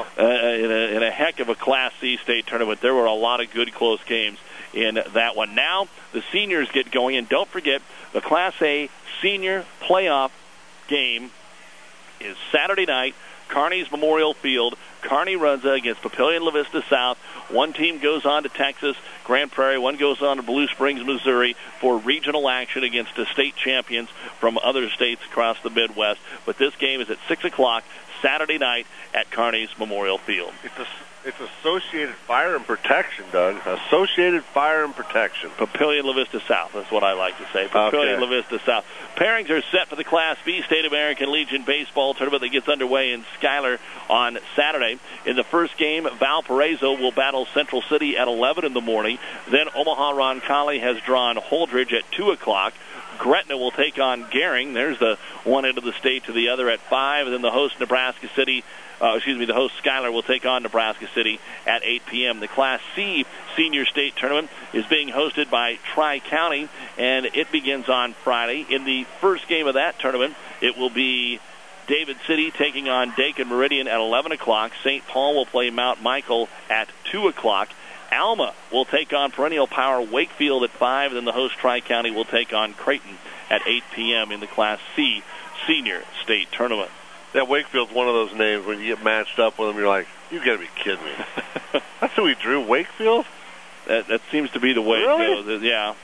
in a heck of a Class C state tournament. There were a lot of good close games in that one. Now the seniors get going, and don't forget the Class A senior playoff game is Saturday night, Kearney's Memorial Field. Kearney Runza against Papillion La Vista South. One team goes on to Texas, Grand Prairie. One goes on to Blue Springs, Missouri for regional action against the state champions from other states across the Midwest. But this game is at 6 o'clock Saturday night at Kearney's Memorial Field. It's Associated Fire and Protection, Doug. Associated Fire and Protection. Papillion La Vista South, that's what I like to say. Papillion La Vista South. Pairings are set for the Class B State American Legion baseball tournament that gets underway in Schuyler on Saturday. In the first game, Valparaiso will battle Central City at 11 in the morning. Then Omaha Roncalli has drawn Holdridge at 2 o'clock. Gretna will take on Gering. There's the one end of the state to the other at 5. And then the host Nebraska City, the host Schuyler will take on Nebraska City at 8 p.m. The Class C Senior State Tournament is being hosted by Tri-County, and it begins on Friday. In the first game of that tournament, it will be David City taking on Dakin Meridian at 11 o'clock. St. Paul will play Mount Michael at 2 o'clock. Alma will take on Perennial Power Wakefield at 5, and then the host Tri-County will take on Creighton at 8 p.m. in the Class C Senior State Tournament. That Wakefield's one of those names when you get matched up with them, you're like, you got to be kidding me. That's who he drew, Wakefield? That seems to be the way it goes, yeah.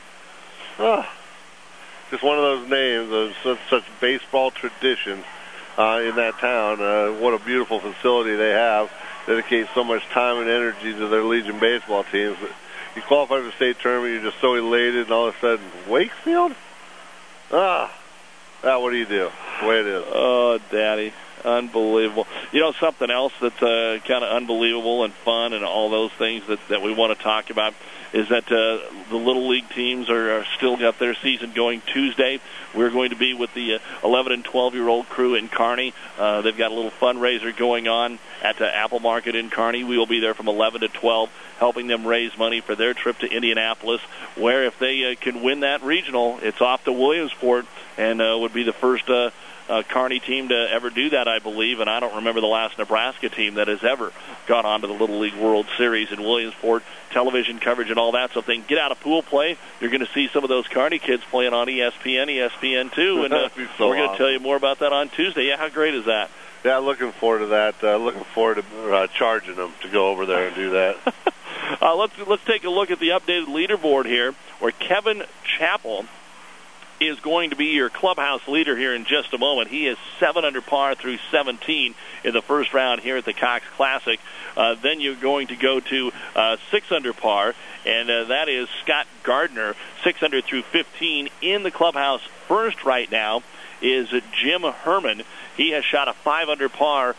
Just one of those names of such baseball tradition in that town. What a beautiful facility they have. Dedicate so much time and energy to their Legion baseball teams. But you qualify for the state tournament, you're just so elated, and all of a sudden, Wakefield? What do you do? The way it is. Oh, Daddy. Unbelievable. You know, something else that's kind of unbelievable and fun and all those things that we want to talk about is that the Little League teams are still got their season going Tuesday. We're going to be with the 11 and 12-year-old crew in Kearney. They've got a little fundraiser going on at the Apple Market in Kearney. We will be there from 11 to 12, helping them raise money for their trip to Indianapolis, where if they can win that regional, it's off to Williamsport and would be the first Kearney team to ever do that, I believe, and I don't remember the last Nebraska team that has ever gone on to the Little League World Series in Williamsport, television coverage and all that. So if they can get out of pool play, you're going to see some of those Kearney kids playing on ESPN, ESPN2, and we're going to tell you more about that on Tuesday. Yeah, how great is that? Yeah, looking forward to that. Looking forward to charging them to go over there and do that. Let's take a look at the updated leaderboard here, where Kevin Chappell is going to be your clubhouse leader here in just a moment. He is 7 under par through 17 in the first round here at the Cox Classic. Then you're going to go to 6 under par, and that is Scott Gardner, 6 under through 15 in the clubhouse. First right now is Jim Herman. He has shot a 5 under par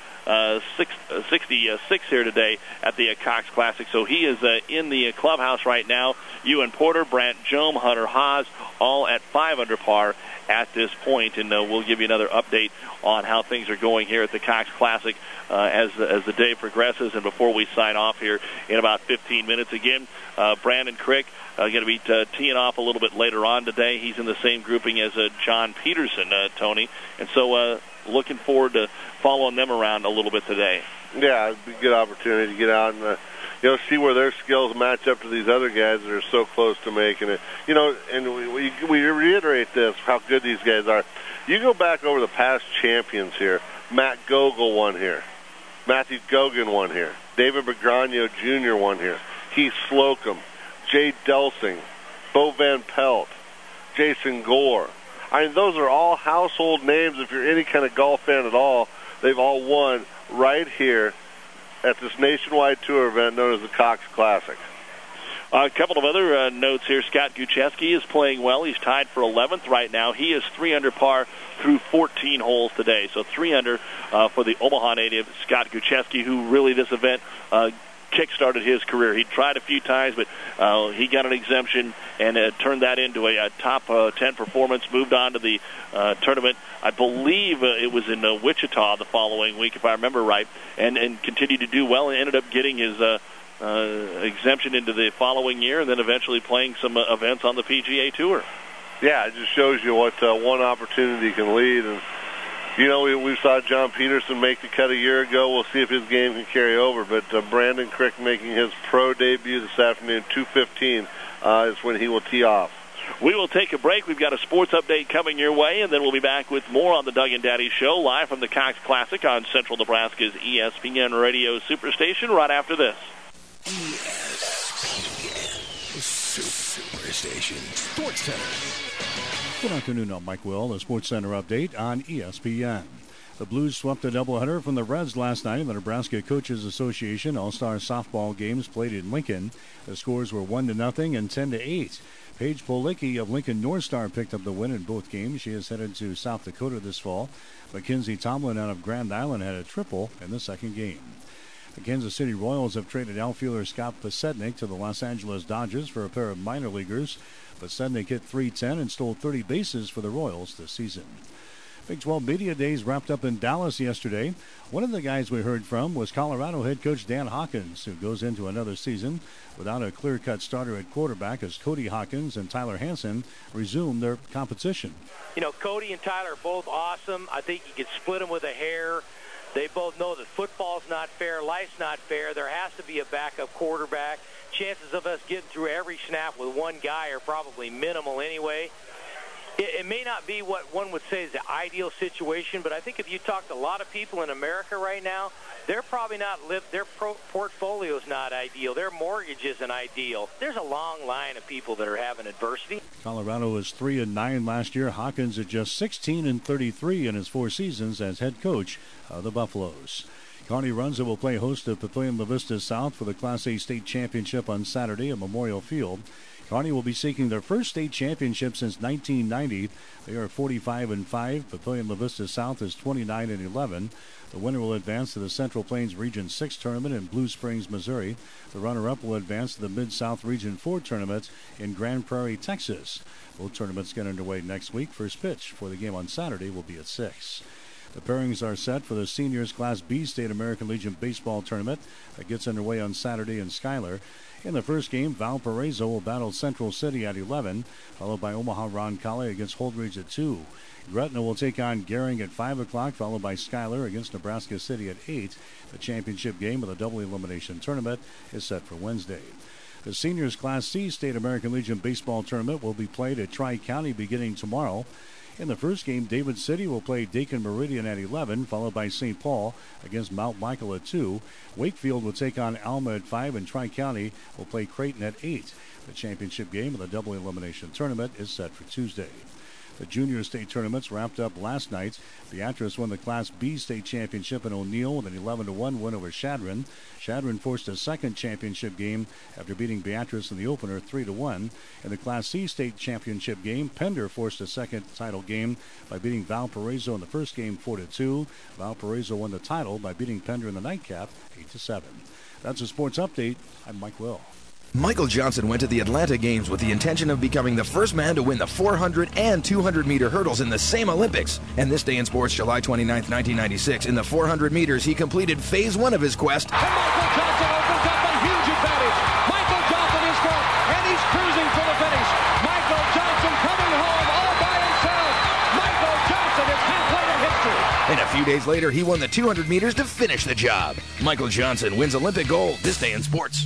66 here today at the Cox Classic. So he is in the clubhouse right now. Ewan Porter, Brant Jome, Hunter Haas, all at 5 under par at this point. And we'll give you another update on how things are going here at the Cox Classic as the day progresses. And before we sign off here in about 15 minutes again, Brandon Crick going to be teeing off a little bit later on today. He's in the same grouping as John Peterson, Tony. And so looking forward to following them around a little bit today. Yeah, it'd be a good opportunity to get out and see where their skills match up to these other guys that are so close to making it. And we reiterate this, how good these guys are. You go back over the past champions here. Matt Gogol won here. Matthew Gogan won here. David Begranio Jr. won here. Keith Slocum, Jay Delsing, Bo Van Pelt, Jason Gore. I mean, those are all household names. If you're any kind of golf fan at all, they've all won right here at this nationwide tour event known as the Cox Classic. A couple of other notes here. Scott Gucheski is playing well. He's tied for 11th right now. He is 3 under par through 14 holes today. So 3 under for the Omaha native, Scott Gucheski, who really this event kick-started his career. He tried a few times, but he got an exemption and turned that into a top 10 performance, moved on to the tournament. I believe it was in Wichita the following week, if I remember right, and continued to do well and ended up getting his exemption into the following year and then eventually playing some events on the PGA Tour. Yeah, it just shows you what one opportunity can lead. And we saw John Peterson make the cut a year ago. We'll see if his game can carry over. But Brandon Crick making his pro debut this afternoon, 2:15, is when he will tee off. We will take a break. We've got a sports update coming your way, and then we'll be back with more on the Doug and Daddy Show, live from the Cox Classic on Central Nebraska's ESPN Radio Superstation right after this. ESPN Superstation Sports Center. Good afternoon, I'm Mike Will, the Sports Center update on ESPN. The Blues swept a doubleheader from the Reds last night in the Nebraska Coaches Association All-Star Softball games played in Lincoln. The scores were 1-0 and 10-8. Paige Policki of Lincoln North Star picked up the win in both games. She is headed to South Dakota this fall. Mackenzie Tomlin out of Grand Island had a triple in the second game. The Kansas City Royals have traded outfielder Scott Pasednik to the Los Angeles Dodgers for a pair of minor leaguers. Pasednik hit .310 and stole 30 bases for the Royals this season. Big 12 Media Days wrapped up in Dallas yesterday. One of the guys we heard from was Colorado head coach Dan Hawkins, who goes into another season without a clear-cut starter at quarterback as Cody Hawkins and Tyler Hansen resume their competition. Cody and Tyler are both awesome. I think you could split them with a hair. They both know that football's not fair, life's not fair. There has to be a backup quarterback. Chances of us getting through every snap with one guy are probably minimal anyway. It may not be what one would say is the ideal situation, but I think if you talk to a lot of people in America right now, they're probably not their portfolio's not ideal. Their mortgage isn't ideal. There's a long line of people that are having adversity. Colorado was 3-9 last year. Hawkins is just 16-33 in his 4 seasons as head coach of the Buffaloes. Kearney Runza will play host to Papillion La Vista South for the Class A state championship on Saturday at Memorial Field. Kearney will be seeking their first state championship since 1990. They are 45-5. Papillion La Vista South is 29-11. The winner will advance to the Central Plains Region 6 tournament in Blue Springs, Missouri. The runner-up will advance to the Mid-South Region 4 tournament in Grand Prairie, Texas. Both tournaments get underway next week. First pitch for the game on Saturday will be at 6. The pairings are set for the Seniors Class B State American Legion Baseball Tournament that gets underway on Saturday in Schuyler. In the first game, Valparaiso will battle Central City at 11, followed by Omaha Roncalli against Holdridge at 2. Gretna will take on Gering at 5 o'clock, followed by Schuyler against Nebraska City at 8. The championship game of the double elimination tournament is set for Wednesday. The Seniors Class C State American Legion Baseball Tournament will be played at Tri-County beginning tomorrow. In the first game, David City will play Dakin Meridian at 11, followed by St. Paul against Mount Michael at 2. Wakefield will take on Alma at 5, and Tri-County will play Creighton at 8. The championship game of the double elimination tournament is set for Tuesday. The junior state tournaments wrapped up last night. Beatrice won the Class B state championship in O'Neill with an 11-1 win over Chadron. Chadron forced a second championship game after beating Beatrice in the opener 3-1. In the Class C state championship game, Pender forced a second title game by beating Valparaiso in the first game 4-2. Valparaiso won the title by beating Pender in the nightcap 8-7. That's a sports update. I'm Mike Will. Michael Johnson went to the Atlanta Games with the intention of becoming the first man to win the 400 and 200 meter hurdles in the same Olympics. And this day in sports, July 29, 1996, in the 400 meters, he completed phase 1 of his quest. And Michael Johnson opens up a huge advantage. Michael Johnson is gone, and he's cruising for the finish. Michael Johnson coming home all by himself. Michael Johnson is halfway to history. And a few days later, he won the 200 meters to finish the job. Michael Johnson wins Olympic gold this day in sports.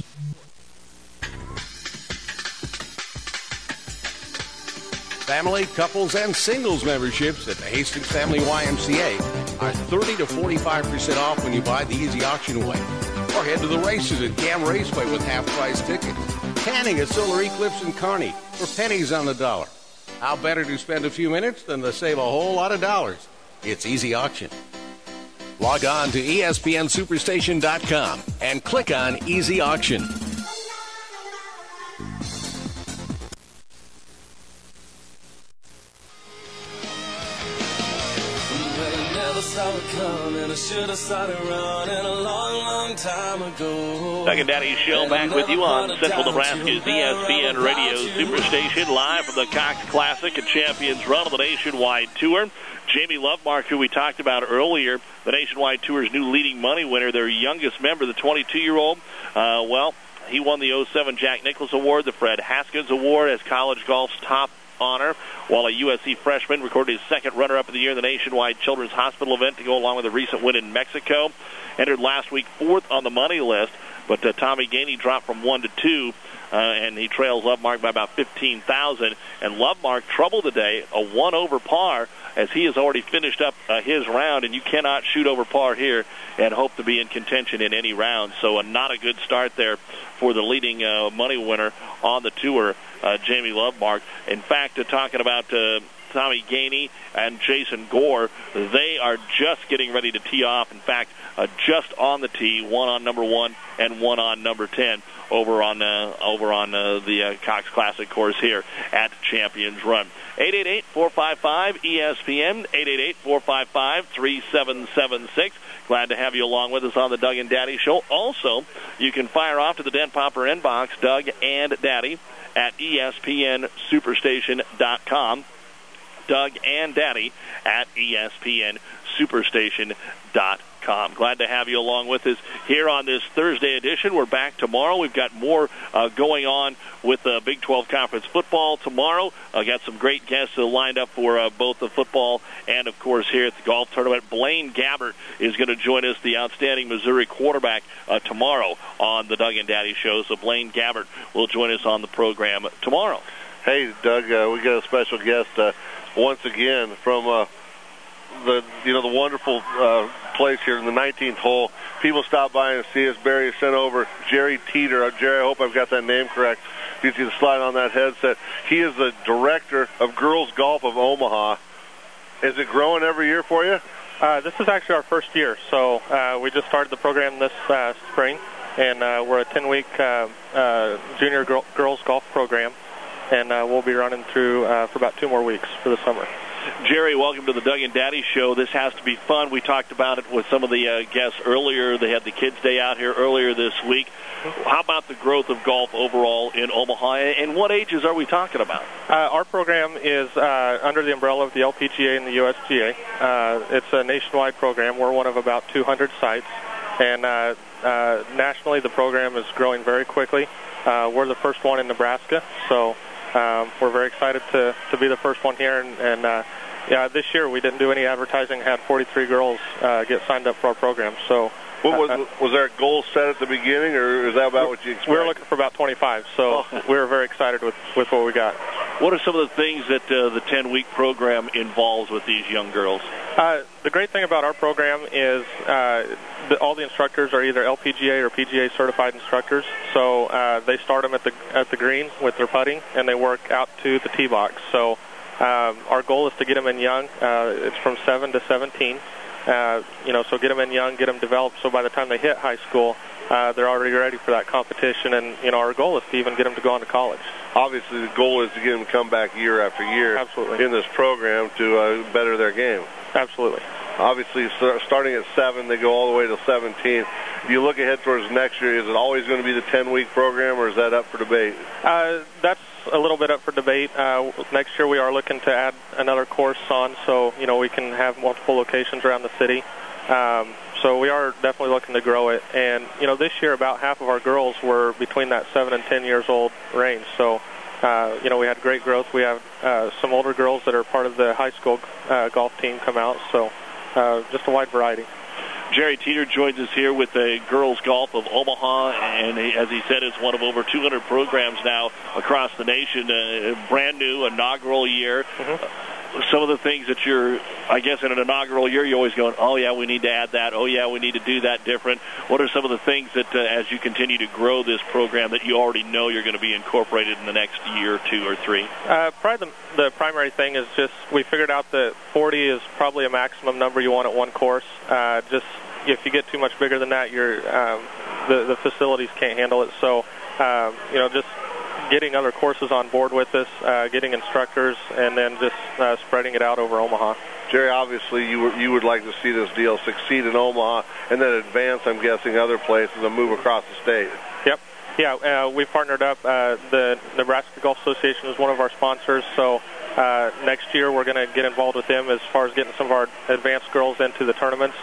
Family, couples, and singles memberships at the Hastings Family YMCA are 30 to 45% off when you buy the Easy Auction Way. Or head to the races at Cam Raceway with half-price tickets. Tanning at Solar Eclipse in Kearney for pennies on the dollar. How better to spend a few minutes than to save a whole lot of dollars? It's Easy Auction. Log on to ESPNSuperstation.com and click on Easy Auction. Doug and Daddy Show back with you on Central Nebraska's ESPN Radio Superstation, live from the Cox Classic and Champions Run of the Nationwide Tour. Jamie Lovemark, who we talked about earlier, the Nationwide Tour's new leading money winner, their youngest member, the 22-year-old, he won the 07 Jack Nicklaus Award, the Fred Haskins Award as college golf's top honor, while a USC freshman recorded his second runner-up of the year in the Nationwide Children's Hospital event to go along with a recent win in Mexico. Entered last week fourth on the money list, but Tommy Gainey dropped from 1 to 2, and he trails Lovemark by about 15,000. And Lovemark trouble today, a 1 over par, as he has already finished up his round, and you cannot shoot over par here and hope to be in contention in any round. So not a good start there for the leading money winner on the tour, Jamie Lovemark. In fact, talking about Tommy Gainey and Jason Gore, they are just getting ready to tee off. In fact, just on the tee, one on number 1 and one on number 10 over on the Cox Classic course here at Champions Run. 888-455-ESPN, 888-455-3776. Glad to have you along with us on the Doug and Daddy Show. Also, you can fire off to the Den Popper inbox, Doug and Daddy, at ESPNSuperstation.com. Doug and Daddy at ESPNSuperstation.com. Glad to have you along with us here on this Thursday edition. We're back tomorrow. We've got more going on with Big 12 Conference football tomorrow. Got some great guests lined up for both the football and, of course, here at the golf tournament. Blaine Gabbert is going to join us, the outstanding Missouri quarterback, tomorrow on the Doug and Daddy Show. So Blaine Gabbert will join us on the program tomorrow. Hey, Doug, we got a special guest once again from the wonderful place here in the 19th hole. People stop by and see us. Barry sent over Jerry Teeter. Jerry, I hope I've got that name correct. You can slide on that headset. He is the director of Girls Golf of Omaha. Is it growing every year for you? This is actually our first year. So we just started the program this spring, and we're a 10-week junior girls golf program. and we'll be running through for about 2 more weeks for the summer. Jerry, welcome to the Doug and Daddy Show. This has to be fun. We talked about it with some of the guests earlier. They had the Kids Day out here earlier this week. How about the growth of golf overall in Omaha, and what ages are we talking about? Our program is under the umbrella of the LPGA and the USGA. It's a nationwide program. We're one of about 200 sites, and nationally the program is growing very quickly. We're the first one in Nebraska, so we're very excited to be the first one here, and this year we didn't do any advertising, had 43 girls get signed up for our program. So was there a goal set at the beginning, or is that about what you expected? We were looking for about 25, so we were very excited with what we got. What are some of the things that the 10-week program involves with these young girls? The great thing about our program is all the instructors are either LPGA or PGA certified instructors. So they start them at the green with their putting, and they work out to the tee box. So our goal is to get them in young. It's from 7 to 17. So get them in young, get them developed, so by the time they hit high school, they're already ready for that competition. And our goal is to even get them to go on to college. Obviously, the goal is to get them to come back year after year. Absolutely. In this program to better their game. Absolutely. Obviously, starting at 7, they go all the way to 17. Do you look ahead towards next year? Is it always going to be the 10-week program, or is that up for debate? That's a little bit up for debate. Next year we are looking to add another course on, so we can have multiple locations around the city. So we are definitely looking to grow it. And this year about half of our girls were between that 7 and 10 years old range. So we had great growth. We have some older girls that are part of the high school golf team come out. So just a wide variety. Jerry Teeter joins us here with the Girls Golf of Omaha, and as he said, it's one of over 200 programs now across the nation. Brand new, inaugural year. Some of the things that I guess in an inaugural year, you're always going, oh, yeah, we need to add that. Oh, yeah, we need to do that different. What are some of the things that, as you continue to grow this program, that you already know you're going to be incorporated in the next year, 2 or 3? Probably the primary thing is just we figured out that 40 is probably a maximum number you want at one course. Just if you get too much bigger than that, the facilities can't handle it. So, just getting other courses on board with us, getting instructors, and then just spreading it out over Omaha. Jerry, obviously you would like to see this deal succeed in Omaha and then advance, I'm guessing, other places and move across the state. Yep. Yeah, we partnered up. The Nebraska Golf Association is one of our sponsors, so next year we're going to get involved with them as far as getting some of our advanced girls into the tournaments.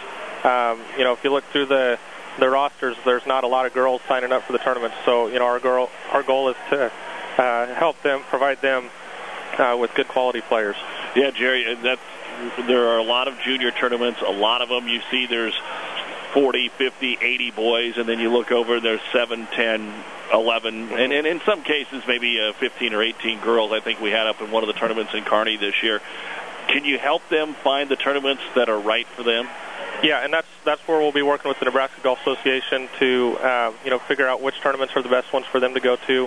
If you look through the rosters, there's not a lot of girls signing up for the tournaments. So, our goal is to help them, provide them with good quality players. Yeah, Jerry, there are a lot of junior tournaments. A lot of them you see there's 40, 50, 80 boys, and then you look over and there's 7, 10, 11, and in some cases maybe 15 or 18 girls. I think we had up in one of the tournaments in Kearney this year. Can you help them find the tournaments that are right for them? Yeah, and that's where we'll be working with the Nebraska Golf Association to figure out which tournaments are the best ones for them to go to.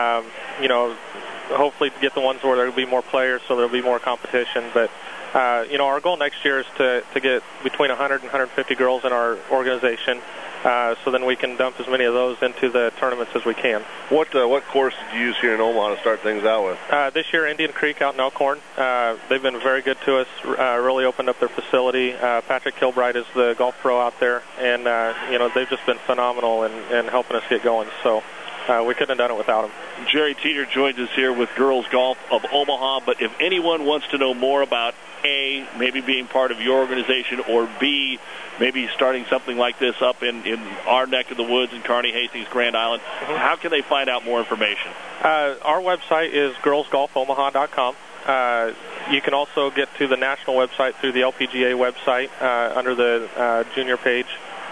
Hopefully to get the ones where there will be more players, so there will be more competition. But our goal next year is to get between 100 and 150 girls in our organization, so then we can dump as many of those into the tournaments as we can. What course did you use here in Omaha to start things out with? This year, Indian Creek out in Elkhorn. They've been very good to us, really opened up their facility. Patrick Kilbride is the golf pro out there, and they've just been phenomenal in helping us get going. So we couldn't have done it without them. Jerry Teeter joins us here with Girls Golf of Omaha, but if anyone wants to know more about A, maybe being part of your organization, or B, maybe starting something like this up in our neck of the woods in Kearney, Hastings, Grand Island, how can they find out more information? Our website is girlsgolfomaha.com. You can also get to the national website through the LPGA website under the junior page.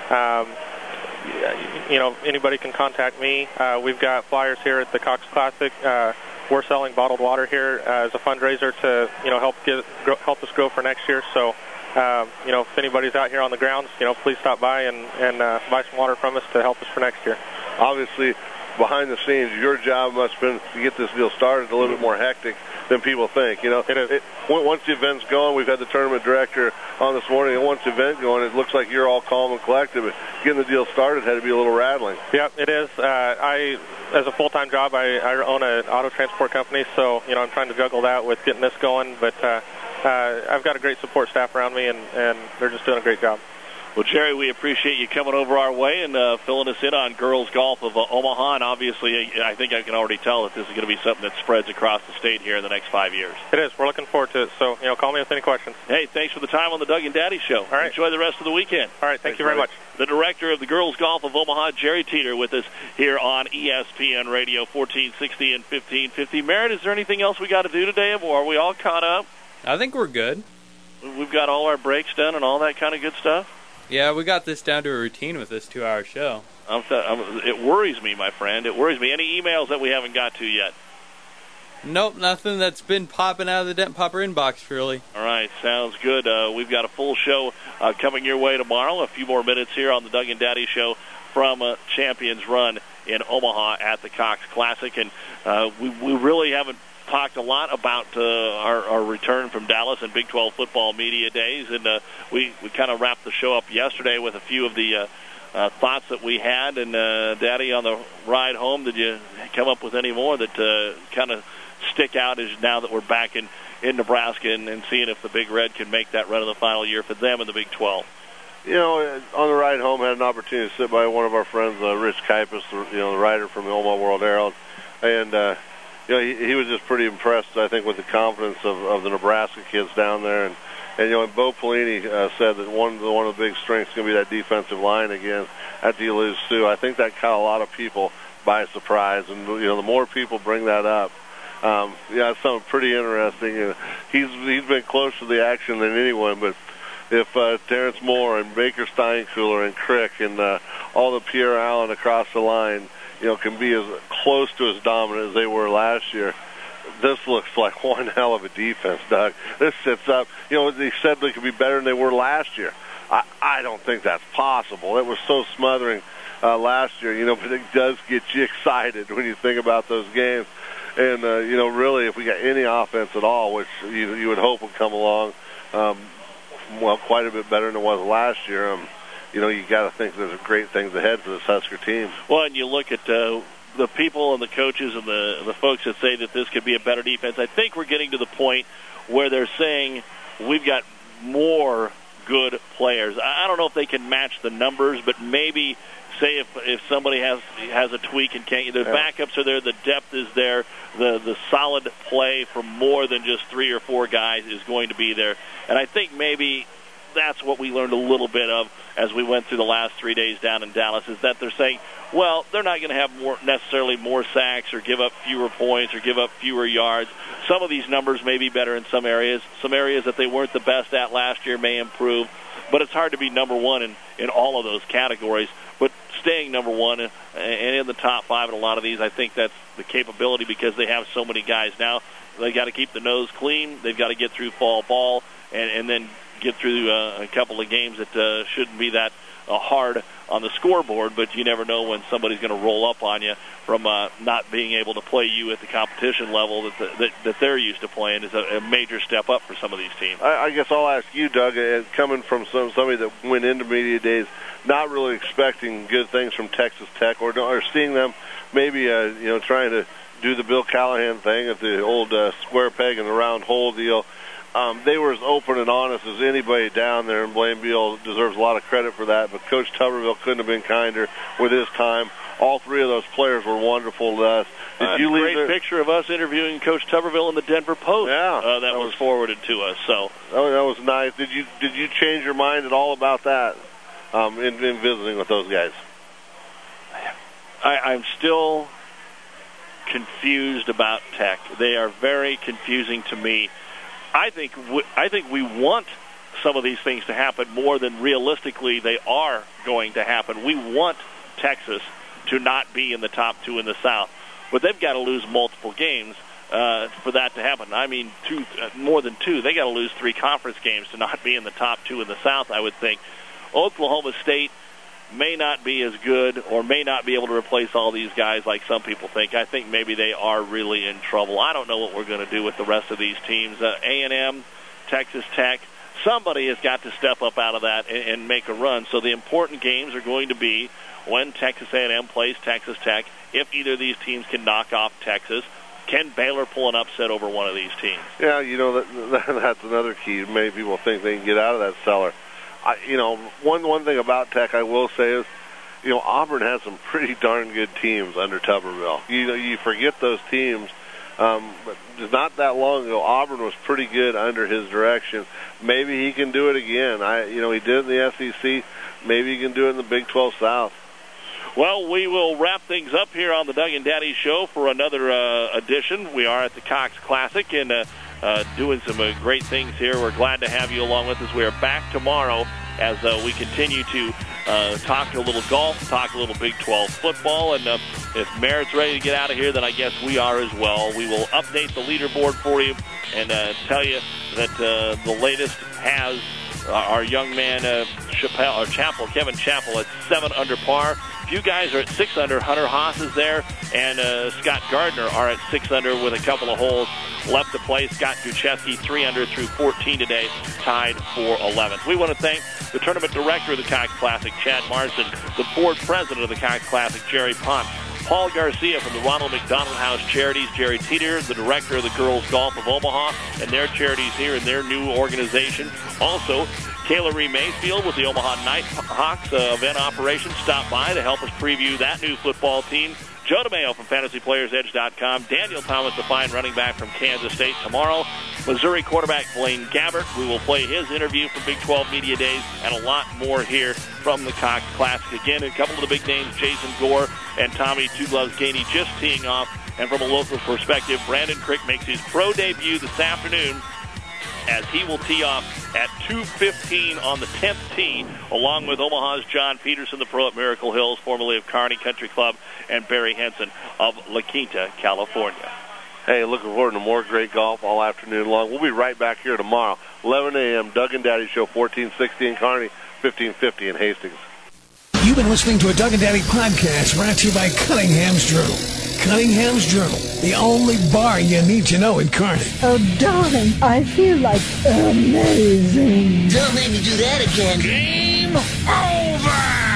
Anybody can contact me. We've got flyers here at the Cox Classic. We're selling bottled water here as a fundraiser to help us grow for next year. So if anybody's out here on the grounds, please stop by and buy some water from us to help us for next year. Obviously, behind the scenes, your job must have been to get this deal started a little bit more hectic than people think. It is. Once the event's going, we've had the tournament director on this morning, and once the event going, it looks like you're all calm and collected. But getting the deal started had to be a little rattling. Yeah, it is. As a full-time job, I own an auto transport company, so I'm trying to juggle that with getting this going. But I've got a great support staff around me, and they're just doing a great job. Well, Jerry, we appreciate you coming over our way and filling us in on girls golf of Omaha. And obviously, I think I can already tell that this is going to be something that spreads across the state here in the next 5 years. It is. We're looking forward to it. So, call me with any questions. Hey, thanks for the time on the Doug and Daddy Show. All right. Enjoy the rest of the weekend. All right. Thank you very much. The director of the girls golf of Omaha, Jerry Teeter, with us here on ESPN Radio 1460 and 1550. Merritt, is there anything else we got to do today, or are we all caught up? I think we're good. We've got all our breaks done and all that kind of good stuff? Yeah, we got this down to a routine with this 2-hour show. It worries me, my friend. It worries me. Any emails that we haven't got to yet? Nope, nothing that's been popping out of the Dent Popper inbox, really. All right, sounds good. We've got a full show coming your way tomorrow. A few more minutes here on the Doug and Daddy Show from Champions Run in Omaha at the Cox Classic. And we really haven't talked a lot about our return from Dallas and Big 12 football media days, and we kind of wrapped the show up yesterday with a few of the thoughts that we had. And Daddy, on the ride home, did you come up with any more that kind of stick out as now that we're back in Nebraska and seeing if the Big Red can make that run of the final year for them in the Big 12? On the ride home, I had an opportunity to sit by one of our friends, Rich Kipis, the writer from the Omaha World Herald, and he was just pretty impressed, I think, with the confidence of the Nebraska kids down there. And Bo Pelini said that one of the big strengths is going to be that defensive line again after you lose Sue. I think that caught a lot of people by surprise. And, the more people bring that up, it's something pretty interesting. He's been closer to the action than anyone, but if Terrence Moore and Baker Steinkuhler and Crick and all the Pierre Allen across the line, can be as close to as dominant as they were last year, this looks like one hell of a defense, Doug. This sets up, they said they could be better than they were last year. I don't think that's possible. It was so smothering last year, but it does get you excited when you think about those games. And, really, if we got any offense at all, which you would hope would come along, quite a bit better than it was last year, you got to think there's great things ahead for this Husker team. Well, and you look at the people and the coaches and the folks that say that this could be a better defense. I think we're getting to the point where they're saying we've got more good players. I don't know if they can match the numbers, but maybe say if somebody has a tweak and can't, the backups are there, the depth is there, the solid play from more than just 3 or 4 guys is going to be there. And I think maybe that's what we learned a little bit of as we went through the last 3 days down in Dallas, is that they're saying, well, they're not going to have necessarily more sacks or give up fewer points or give up fewer yards. Some of these numbers may be better in some areas. Some areas that they weren't the best at last year may improve. But it's hard to be number one in all of those categories. But staying number one and in the top 5 in a lot of these, I think that's the capability because they have so many guys now. They've got to keep the nose clean. They've got to get through fall ball and then get through a couple of games that shouldn't be that hard on the scoreboard, but you never know when somebody's going to roll up on you from not being able to play you at the competition level that they're used to playing. Is a major step up for some of these teams. I guess I'll ask you, Doug, coming from somebody that went into media days not really expecting good things from Texas Tech or seeing them maybe trying to do the Bill Callahan thing at the old square peg and the round hole deal. They were as open and honest as anybody down there, and Blaine Beal deserves a lot of credit for that. But Coach Tuberville couldn't have been kinder with his time. All 3 of those players were wonderful to us. Did you leave great picture of us interviewing Coach Tuberville in the Denver Post? Yeah, that was forwarded to us. So that was nice. Did you change your mind at all about that in visiting with those guys? I'm still confused about Tech. They are very confusing to me. I think we want some of these things to happen more than realistically they are going to happen. We want Texas to not be in the top 2 in the South, but they've got to lose multiple games for that to happen. I mean, more than 2. They got to lose 3 conference games to not be in the top 2 in the South, I would think. Oklahoma State, may not be as good or may not be able to replace all these guys like some people think. I think maybe they are really in trouble. I don't know what we're going to do with the rest of these teams. A&M, Texas Tech, somebody has got to step up out of that and make a run. So the important games are going to be when Texas A&M plays Texas Tech. If either of these teams can knock off Texas, can Baylor pull an upset over one of these teams? Yeah, that's another key. Many people think they can get out of that cellar. One thing about Tech I will say is, Auburn has some pretty darn good teams under Tuberville. You forget those teams. But not that long ago, Auburn was pretty good under his direction. Maybe he can do it again. He did it in the SEC. Maybe he can do it in the Big 12 South. Well, we will wrap things up here on the Doug and Daddy Show for another edition. We are at the Cox Classic and doing some great things here. We're glad to have you along with us. We are back tomorrow as we continue to talk a little golf, talk a little Big 12 football, and if Merritt's ready to get out of here, then I guess we are as well. We will update the leaderboard for you and tell you that the latest has our young man Kevin Chappell at 7 under par. A few guys are at 6 under. Hunter Haas is there, and Scott Gardner are at 6 under with a couple of holes left to play. Scott Ducheski 3 under through 14 today, tied for 11th. We want to thank the tournament director of the Cox Classic, Chad Marsden, the board president of the Cox Classic, Jerry Pont, Paul Garcia from the Ronald McDonald House Charities, Jerry Teeter, the director of the Girls Golf of Omaha, and their charities here in their new organization. Also, Kayla Ree Mayfield with the Omaha Nighthawks event operation stopped by to help us preview that new football team. Joe DeMayo from FantasyPlayersEdge.com. Daniel Thomas, the fine running back from Kansas State tomorrow. Missouri quarterback Blaine Gabbert. We will play his interview from Big 12 Media Days and a lot more here from the Cox Classic. Again, a couple of the big names, Jason Gore and Tommy Two Gloves Gainey, just teeing off. And from a local perspective, Brandon Crick makes his pro debut this afternoon as he will tee off at 2:15 on the 10th tee, along with Omaha's John Peterson, the pro at Miracle Hills, formerly of Kearney Country Club, and Barry Henson of La Quinta, California. Hey, looking forward to more great golf all afternoon long. We'll be right back here tomorrow, 11 a.m., Doug and Daddy Show, 1460 in Kearney, 1550 in Hastings. You've been listening to a Doug and Daddy podcast brought to you by Cunningham's Journal. Cunningham's Journal, the only bar you need to know in Kearney. Oh, darling, I feel like amazing. Don't make me do that again. Game over!